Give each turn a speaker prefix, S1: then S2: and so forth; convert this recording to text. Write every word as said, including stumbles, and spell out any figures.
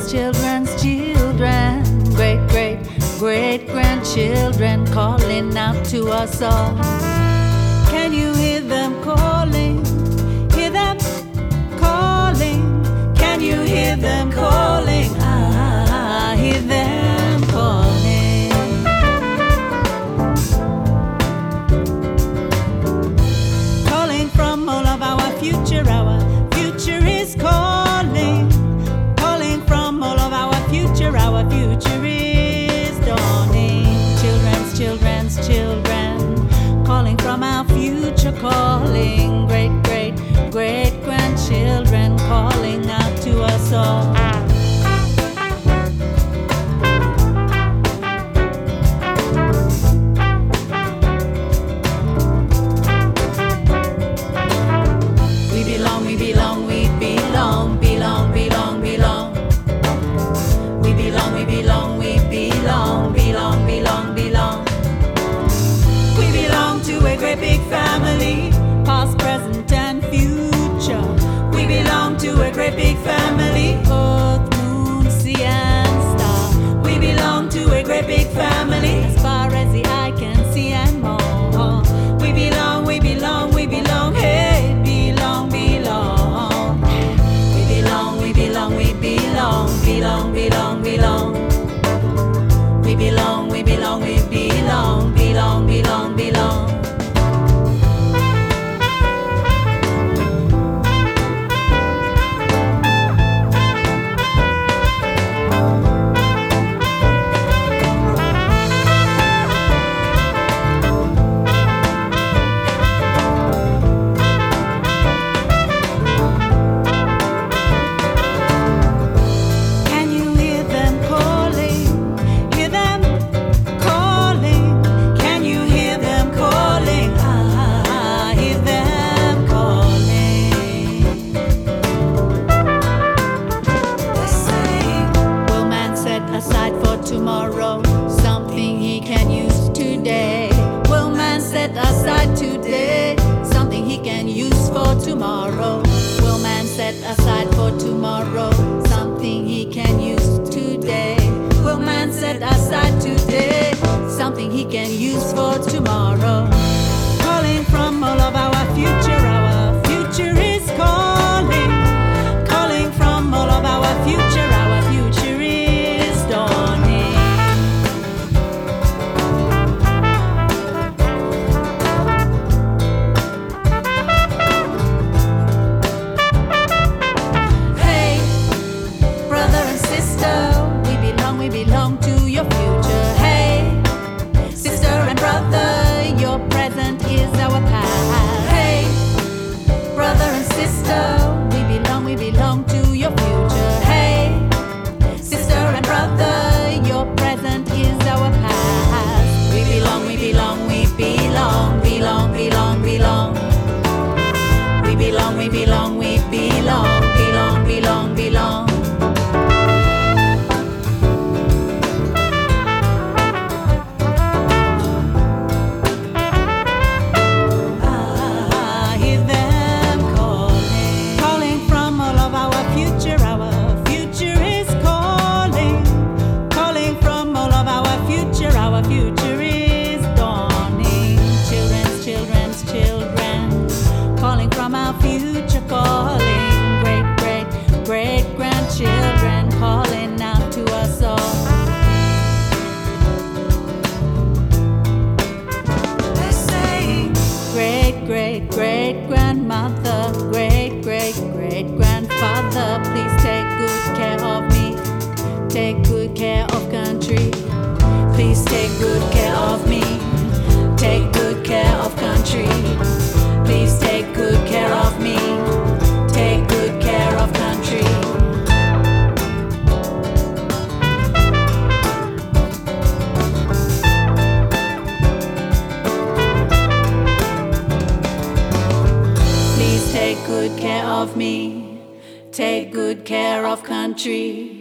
S1: children's children, great, great, great grandchildren calling out to us all. Can you hear them calling? Hear them calling? Can you hear them calling? Ah, hear them calling. Calling from all of our future, our future is calling. Calling from all of our future, our future is dawning. Children's, children's, children, calling from our future, calling. Great, great, great grandchildren calling out to us all. We belong, we belong, we belong, belong, belong, belong. We belong, we belong, we belong, belong, belong, belong. We belong to a great big family, past, present, and future. We belong to a great big family, earth, moon, sea, and star. We belong to a great big family, as far as the eye can see and more. We belong, we belong, we belong, hey, belong, belong. We belong, we belong, we belong, belong, belong, belong. We belong, we belong, we belong, belong, belong, belong. Aside for tomorrow, something he can use today. Will man set aside today something he can use for tomorrow? Will man set aside for tomorrow something he can use today? Will man set aside today something he can use for tomorrow? Calling from all of our future, our future is calling. Calling from all of our future, our future is dawning. Hey, brother and sister, we belong, we belong to your future. Hey, sister and brother, your present is our past. Hey, brother and sister, we belong, we belong to your future. Hey, sister and brother, your present is our past. We belong, we belong, we belong, belong, belong, belong. We belong, we belong, we belong, belong, belong, belong. Ah, hear them calling. Calling from all of our future, our future is calling. Calling from all of our future, our future is dawning. Children's, children's, children, calling from our future, calling. Great, great, great grandchildren calling out to us all. They say, great, great, great grandmother, great, great, great grandfather, please take good care of me. Take good care of country. Please take good care of me. Take good care of country. Please take good care of me. Take good care of country. Please take good care of me. Take good care of country.